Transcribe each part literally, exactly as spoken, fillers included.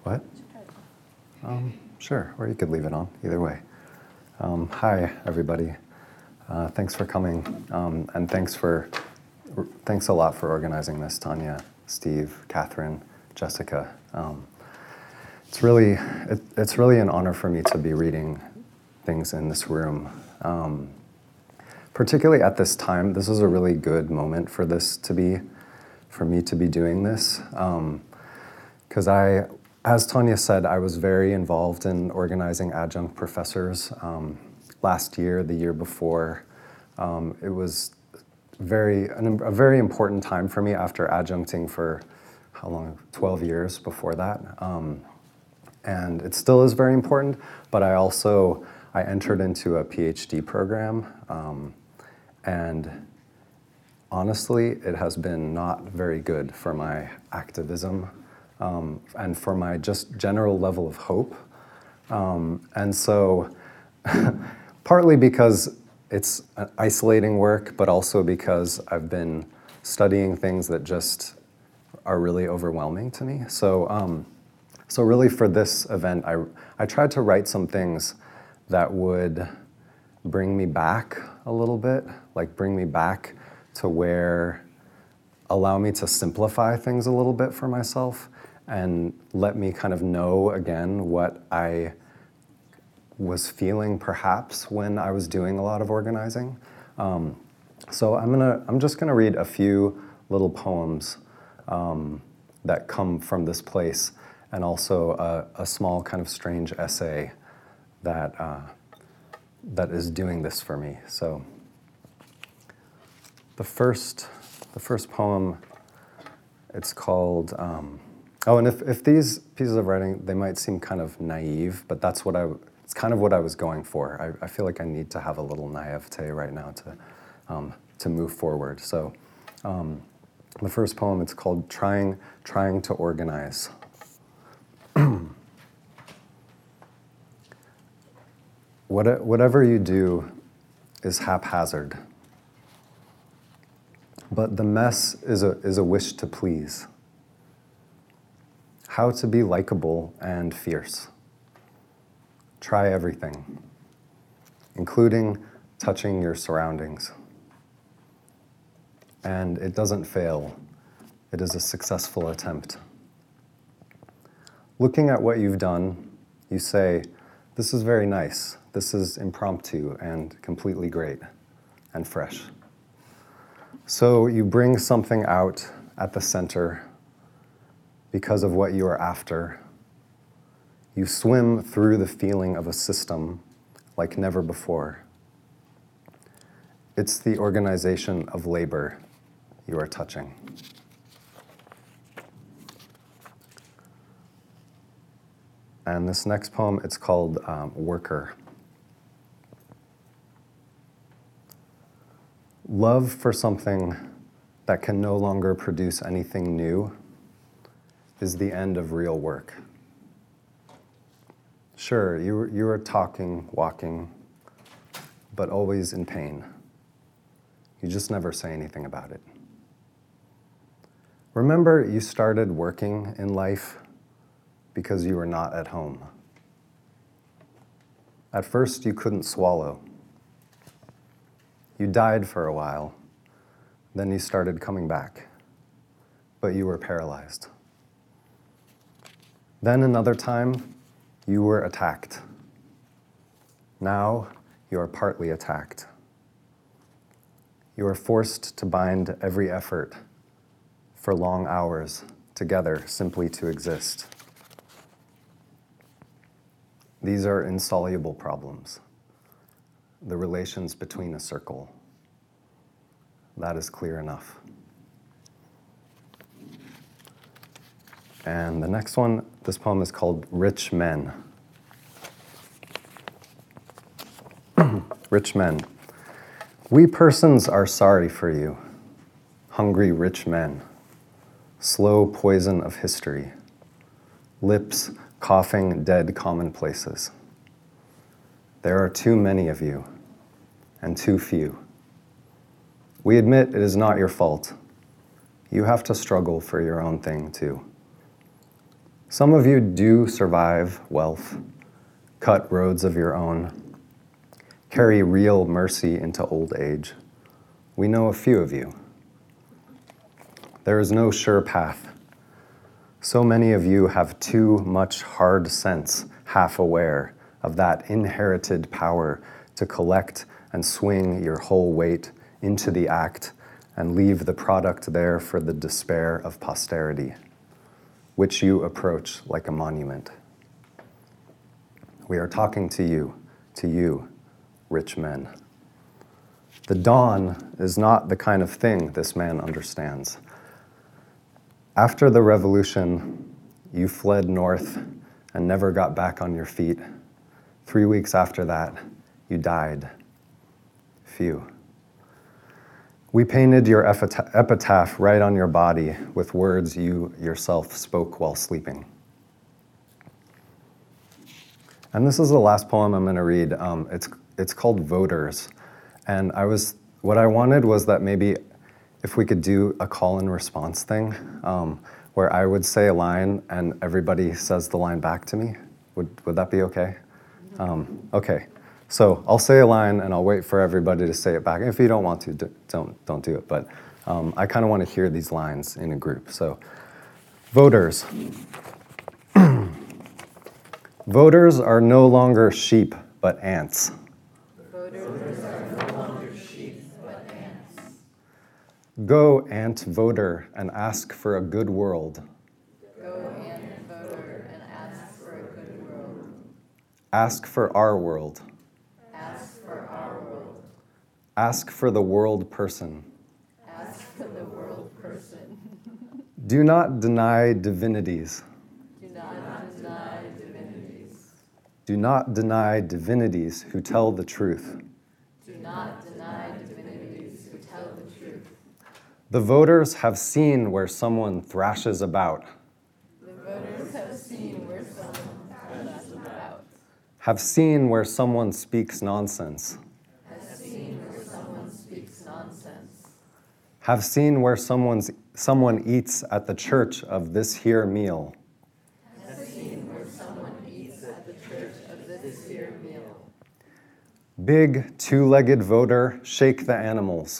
What? Um, sure, or you could leave it on, either way. Um, hi, everybody. Uh, thanks for coming, um, and thanks for thanks a lot for organizing this, Tanya, Steve, Catherine, Jessica. Um, it's really it, it's really an honor for me to be reading things in this room, um, particularly at this time. This is a really good moment for this to be, for me to be doing this, because um, I. As Tanya said, I was very involved in organizing adjunct professors um, last year, the year before. Um, it was very an, a very important time for me after adjuncting for, how long, twelve years before that. Um, and it still is very important, but I also, I entered into a PhD program, um, and honestly, it has been not very good for my activism. Um, and for my just general level of hope. Um, and so, partly because it's isolating work, but also because I've been studying things that just are really overwhelming to me. So, um, so really for this event, I, I tried to write some things that would bring me back a little bit, like bring me back to where, allow me to simplify things a little bit for myself, and let me kind of know again what I was feeling perhaps when I was doing a lot of organizing. Um, so I'm gonna, I'm just gonna read a few little poems um, that come from this place, and also a, a small kind of strange essay that uh, that is doing this for me. So the first, the first poem, it's called. Um, Oh, and if, if these pieces of writing, they might seem kind of naive, but that's what I, it's kind of what I was going for. I, I feel like I need to have a little naivete right now to, um, to move forward. So um, the first poem, it's called Trying, Trying to Organize. What, whatever you do is haphazard, but the mess is a, is a wish to please. How to be likable and fierce. Try everything, including touching your surroundings. And it doesn't fail. It is a successful attempt. Looking at what you've done, you say, this is very nice. This is impromptu and completely great and fresh. So you bring something out at the center because of what you are after. You swim through the feeling of a system like never before. It's the organization of labor you are touching. And this next poem, it's called um, Worker. Love for something that can no longer produce anything new is the end of real work. Sure, you, you are talking, walking, but always in pain. You just never say anything about it. Remember, you started working in life because you were not at home. At first, you couldn't swallow. You died for a while. Then you started coming back, but you were paralyzed. Then another time, you were attacked. Now, you are partly attacked. You are forced to bind every effort for long hours together simply to exist. These are insoluble problems. The relations between a circle. That is clear enough. And the next one, this poem is called Rich Men. Rich men. We persons are sorry for you, hungry rich men, slow poison of history, lips coughing dead commonplaces. There are too many of you, and too few. We admit it is not your fault. You have to struggle for your own thing too. Some of you do survive wealth, cut roads of your own, carry real mercy into old age. We know a few of you. There is no sure path. So many of you have too much hard sense, half aware of that inherited power to collect and swing your whole weight into the act and leave the product there for the despair of posterity, which you approach like a monument. We are talking to you, to you, rich men. The dawn is not the kind of thing this man understands. After the revolution, you fled north and never got back on your feet. Three weeks after that, you died. Few. We painted your epitaph right on your body with words you yourself spoke while sleeping. And this is the last poem I'm going to read. Um, it's it's called Voters, and I was what I wanted was that maybe if we could do a call and response thing, um, where I would say a line and everybody says the line back to me. Would would that be okay? Um, okay. So I'll say a line and I'll wait for everybody to say it back. If you don't want to, don't don't do it. But um, I kind of want to hear these lines in a group. So, voters. Voters are no longer sheep, but ants. Voters are no longer sheep, but ants. Go, ant voter, and ask for a good world. Go, ant voter, and ask for a good world. Ask for our world. Ask for our world. Ask for the world person. Ask for the world person. Do not deny divinities. Do not deny divinities. Do not deny divinities who tell the truth. Do not deny divinities who tell the truth. The voters have seen where someone thrashes about. The voters have seen where someone thrashes about. Have seen where someone speaks nonsense. Have seen where someone speaks nonsense. Have seen where someone's, someone eats at the church of this here meal. Have seen where someone eats at the church of this here meal. Big two-legged voter, shake the animals.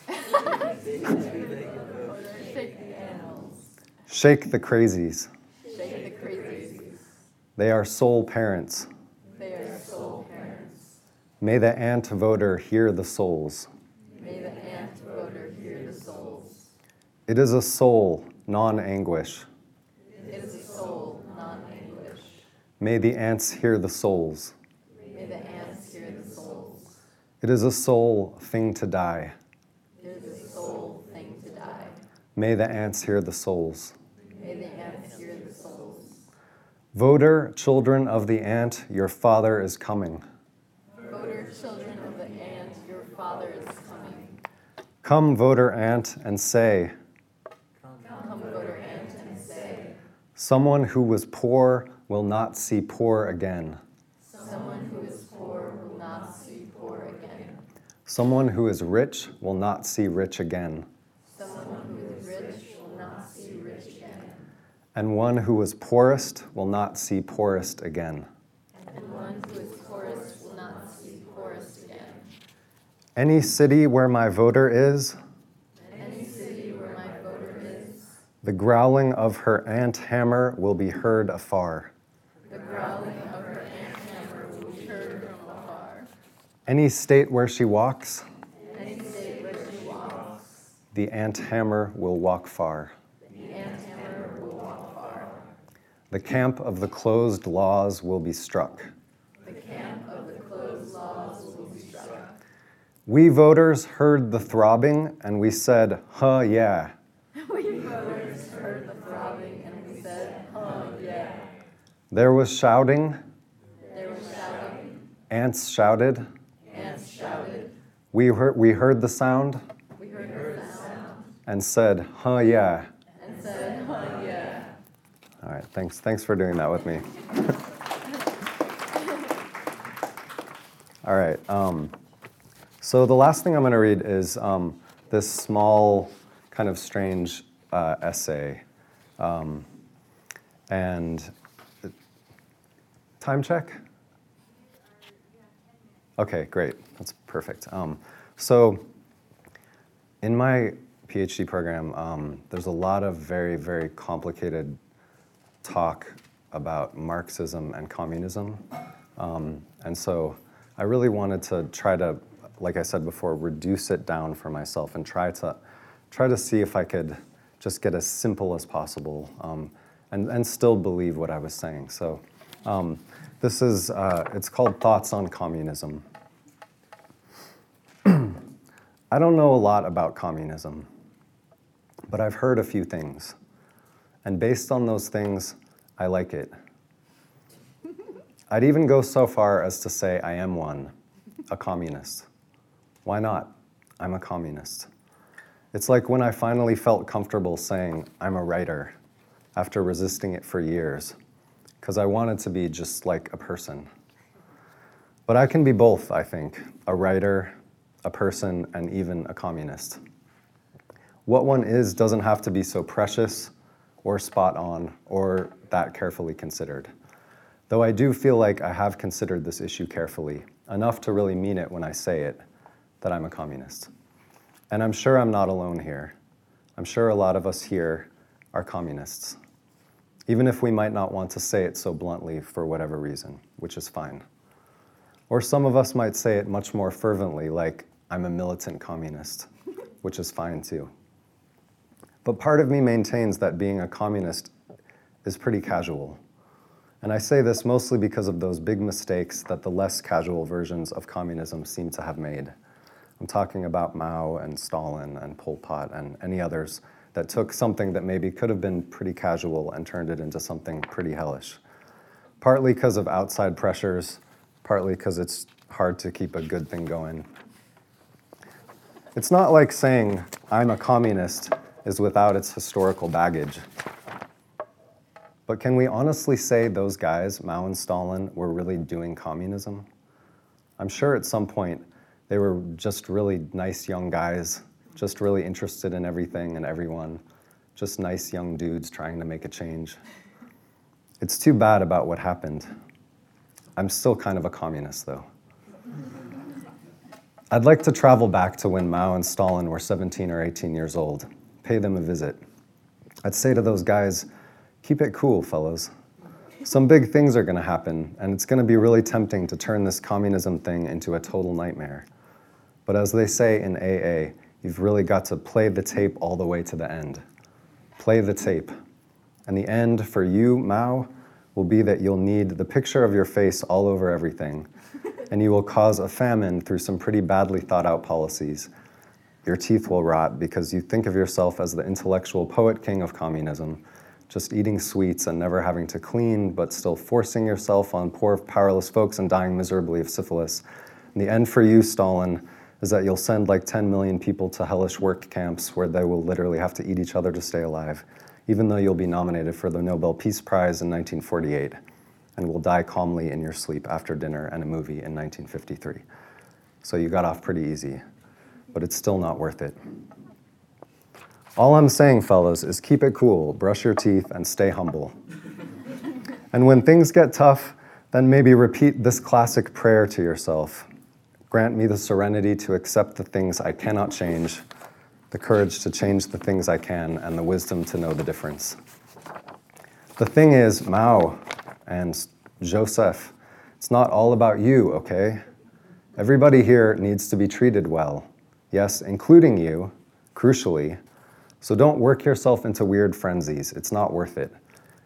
Shake the animals. Shake the crazies. Shake the crazies. They are soul parents. They are soul parents. May the ant voter hear the souls. May the ant voter hear the souls. It is a soul, non-anguish. It is a soul, non-English. May the ants hear the souls. May the ants hear the souls. It is a soul thing to die. It is a soul thing to die. May the ants hear the souls. May the ants hear the souls. Voter, children of the ant, your father is coming. Voter, children of the ant, your father is coming. Come, voter ant, and say, Come, voter ant, and say, someone who was poor will not see poor again. someone who is poor will not see poor again. Someone who is rich will not see rich again. Someone who is rich will not see rich again. And one who was poorest will not see poorest again. And one who is poorest will not see poorest again. Any city where my voter is, Any city where my voter is, the growling of her ant hammer will be heard afar. the growling of her ant hammer will be heard from afar. Any state where she walks, Any state where she walks, the ant hammer will walk far. the ant hammer will walk far. The camp of the closed laws will be struck. The camp of the closed laws will be struck. We voters heard the throbbing and we said, huh, yeah. We voters heard the throbbing and we said, oh yeah. There was shouting, There was shouting, ants shouted. ants shouted. We heard, we heard the sound We heard the sound and said, huh, yeah. and said, oh yeah. All right, thanks, thanks for doing that with me. All right, um, so the last thing I'm going to read is um, this small, kind of strange uh, essay. Um, And time check? Okay, great. That's perfect. Um, so in my PhD program, um, there's a lot of very, very complicated talk about Marxism and communism. Um, and so I really wanted to try to, like I said before, reduce it down for myself and try to try to see if I could just get as simple as possible um, and, and still believe what I was saying. So um, this is, uh, it's called Thoughts on Communism. I don't know a lot about communism, but I've heard a few things. And based on those things, I like it. I'd even go so far as to say I am one, a communist. Why not? I'm a communist. It's like when I finally felt comfortable saying I'm a writer after resisting it for years, because I wanted to be just like a person. But I can be both, I think, a writer, a person, and even a communist. What one is doesn't have to be so precious or spot on or that carefully considered. Though I do feel like I have considered this issue carefully, enough to really mean it when I say it, that I'm a communist. And I'm sure I'm not alone here. I'm sure a lot of us here are communists, even if we might not want to say it so bluntly for whatever reason, which is fine. Or some of us might say it much more fervently, like, I'm a militant communist, which is fine too. But part of me maintains that being a communist is pretty casual. And I say this mostly because of those big mistakes that the less casual versions of communism seem to have made. I'm talking about Mao and Stalin and Pol Pot and any others that took something that maybe could have been pretty casual and turned it into something pretty hellish. Partly because of outside pressures, partly because it's hard to keep a good thing going. It's not like saying I'm a communist is without its historical baggage. But can we honestly say those guys, Mao and Stalin, were really doing communism? I'm sure at some point they were just really nice young guys, just really interested in everything and everyone, just nice young dudes trying to make a change. It's too bad about what happened. I'm still kind of a communist, though. I'd like to travel back to when Mao and Stalin were seventeen or eighteen years old, pay them a visit. I'd say to those guys, keep it cool, fellas. Some big things are going to happen, and it's going to be really tempting to turn this communism thing into a total nightmare. But as they say in A A, you've really got to play the tape all the way to the end. Play the tape. And the end for you, Mao, will be that you'll need the picture of your face all over everything, and you will cause a famine through some pretty badly thought out policies. Your teeth will rot because you think of yourself as the intellectual poet king of communism, just eating sweets and never having to clean, but still forcing yourself on poor, powerless folks and dying miserably of syphilis. And the end for you, Stalin, is that you'll send like ten million people to hellish work camps where they will literally have to eat each other to stay alive, even though you'll be nominated for the Nobel Peace Prize in nineteen forty-eight, and will die calmly in your sleep after dinner and a movie in nineteen fifty-three. So you got off pretty easy, but it's still not worth it. All I'm saying, fellas, is keep it cool, brush your teeth, and stay humble. And when things get tough, then maybe repeat this classic prayer to yourself. Grant me the serenity to accept the things I cannot change, the courage to change the things I can, and the wisdom to know the difference. The thing is, Mao and Joseph, it's not all about you, okay? Everybody here needs to be treated well. Yes, including you, crucially. So don't work yourself into weird frenzies. It's not worth it.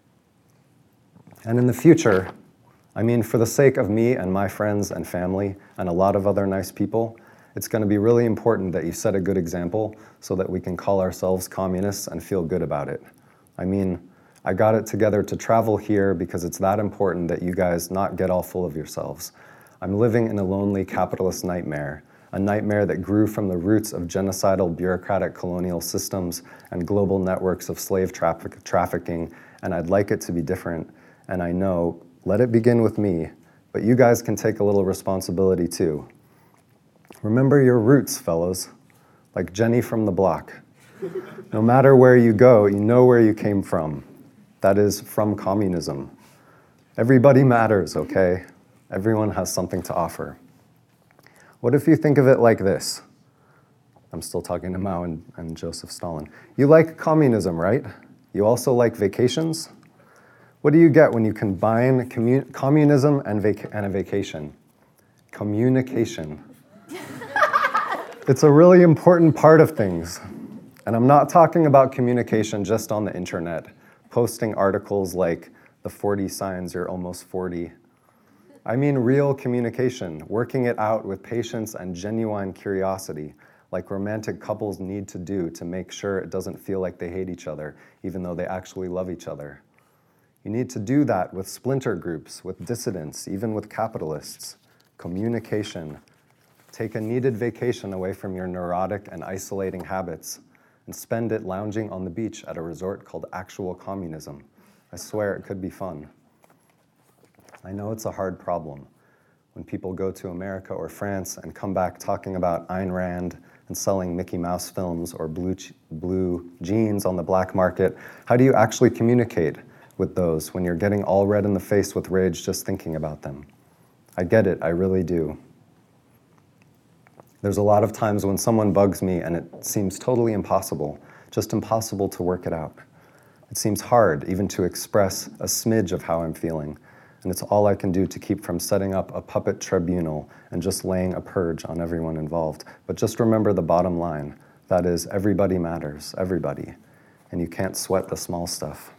And in the future, I mean, for the sake of me and my friends and family and a lot of other nice people, it's going to be really important that you set a good example so that we can call ourselves communists and feel good about it. I mean, I got it together to travel here because it's that important that you guys not get all full of yourselves. I'm living in a lonely capitalist nightmare, a nightmare that grew from the roots of genocidal bureaucratic colonial systems and global networks of slave traffic trafficking, and I'd like it to be different. And I know, let it begin with me, but you guys can take a little responsibility too. Remember your roots, fellows, like Jenny from the block. No matter where you go, you know where you came from. that is from communism. Everybody matters, okay? Everyone has something to offer. What if you think of it like this? I'm still talking to Mao and, and Joseph Stalin. You like communism, right? You also like vacations? What do you get when you combine commu- communism and, vac- and a vacation? Communication. It's a really important part of things. And I'm not talking about communication just on the internet, posting articles like the forty signs you're almost forty. I mean real communication, working it out with patience and genuine curiosity, like romantic couples need to do to make sure it doesn't feel like they hate each other, even though they actually love each other. You need to do that with splinter groups, with dissidents, even with capitalists. Communication. Take a needed vacation away from your neurotic and isolating habits and spend it lounging on the beach at a resort called actual communism. I swear it could be fun. I know it's a hard problem when people go to America or France and come back talking about Ayn Rand and selling Mickey Mouse films or blue, blue jeans on the black market. How do you actually communicate with those when you're getting all red in the face with rage just thinking about them? I get it, I really do. There's a lot of times when someone bugs me and it seems totally impossible, just impossible to work it out. It seems hard even to express a smidge of how I'm feeling, and it's all I can do to keep from setting up a puppet tribunal and just laying a purge on everyone involved. But just remember the bottom line, that is, everybody matters, everybody, and you can't sweat the small stuff.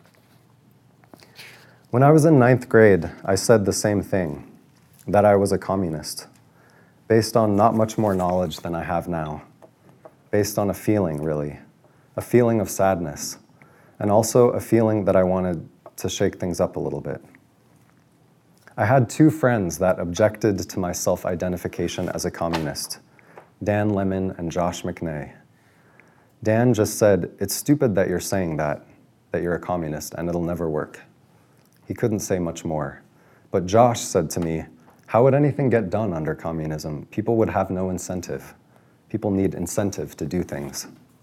When I was in ninth grade, I said the same thing, that I was a communist, based on not much more knowledge than I have now, based on a feeling, really, a feeling of sadness, and also a feeling that I wanted to shake things up a little bit. I had two friends that objected to my self-identification as a communist, Dan Lemon and Josh McNay. Dan just said, "It's stupid that you're saying that, that you're a communist, and it'll never work." He couldn't say much more. But Josh said to me, "How would anything get done under communism? People would have no incentive. People need incentive to do things."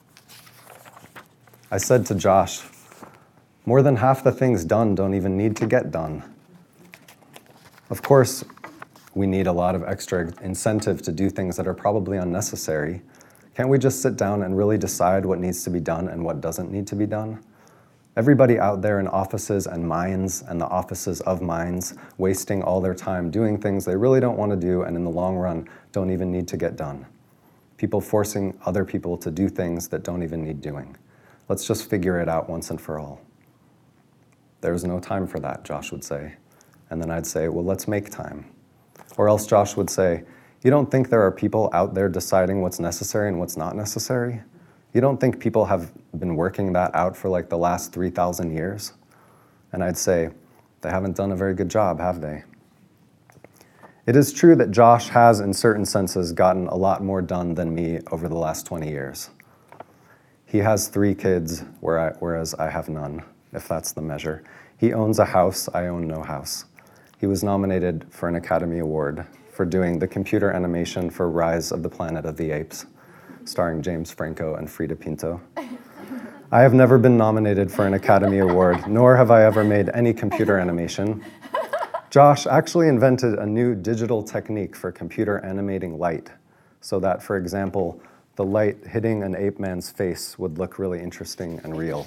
I said to Josh, "More than half the things done don't even need to get done." Of course, we need a lot of extra incentive to do things that are probably unnecessary. Can't we just sit down and really decide what needs to be done and what doesn't need to be done? Everybody out there in offices and mines and the offices of mines wasting all their time doing things they really don't want to do and in the long run don't even need to get done. People forcing other people to do things that don't even need doing. Let's just figure it out once and for all. "There's no time for that," Josh would say. And then I'd say, "Well, let's make time." Or else Josh would say, "You don't think there are people out there deciding what's necessary and what's not necessary? You don't think people have been working that out for like the last three thousand years? And I'd say, "They haven't done a very good job, have they?" It is true that Josh has, in certain senses, gotten a lot more done than me over the last twenty years. He has three kids, whereas I have none, if that's the measure. He owns a house, I own no house. He was nominated for an Academy Award for doing the computer animation for Rise of the Planet of the Apes, starring James Franco and Frida Pinto. I have never been nominated for an Academy Award, nor have I ever made any computer animation. Josh actually invented a new digital technique for computer animating light, so that, for example, the light hitting an ape man's face would look really interesting and real.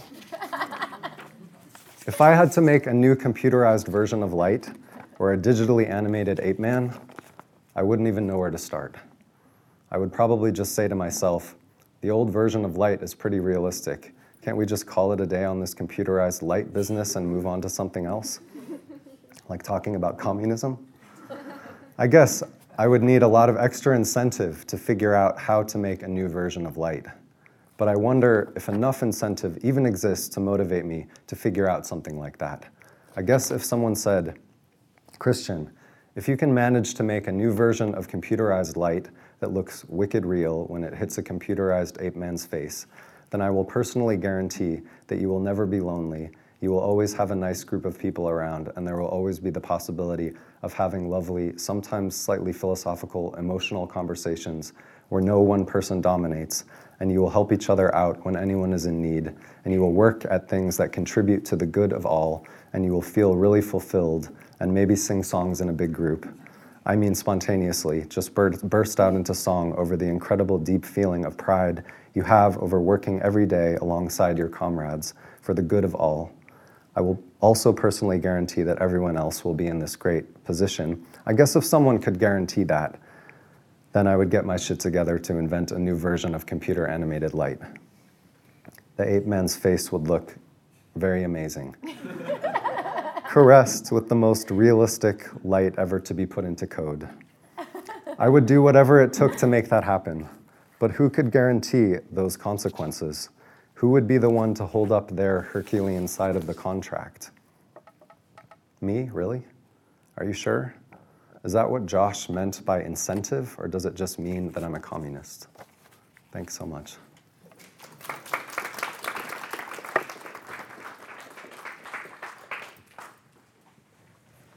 If I had to make a new computerized version of light, or a digitally animated ape man, I wouldn't even know where to start. I would probably just say to myself, the old version of light is pretty realistic. Can't we just call it a day on this computerized light business and move on to something else? Like talking about communism? I guess I would need a lot of extra incentive to figure out how to make a new version of light. But I wonder if enough incentive even exists to motivate me to figure out something like that. I guess if someone said, "Christian, if you can manage to make a new version of computerized light that looks wicked real when it hits a computerized ape man's face, then I will personally guarantee that you will never be lonely, you will always have a nice group of people around, and there will always be the possibility of having lovely, sometimes slightly philosophical, emotional conversations where no one person dominates, and you will help each other out when anyone is in need, and you will work at things that contribute to the good of all, and you will feel really fulfilled, and maybe sing songs in a big group. I mean spontaneously, just burst out into song over the incredible deep feeling of pride you have over working every day alongside your comrades for the good of all. I will also personally guarantee that everyone else will be in this great position. I guess if someone could guarantee that, then I would get my shit together to invent a new version of computer animated light. The ape man's face would look very amazing. Caressed with the most realistic light ever to be put into code. I would do whatever it took to make that happen, but who could guarantee those consequences? Who would be the one to hold up their Herculean side of the contract? Me, really? Are you sure? Is that what Josh meant by incentive, or does it just mean that I'm a communist? Thanks so much.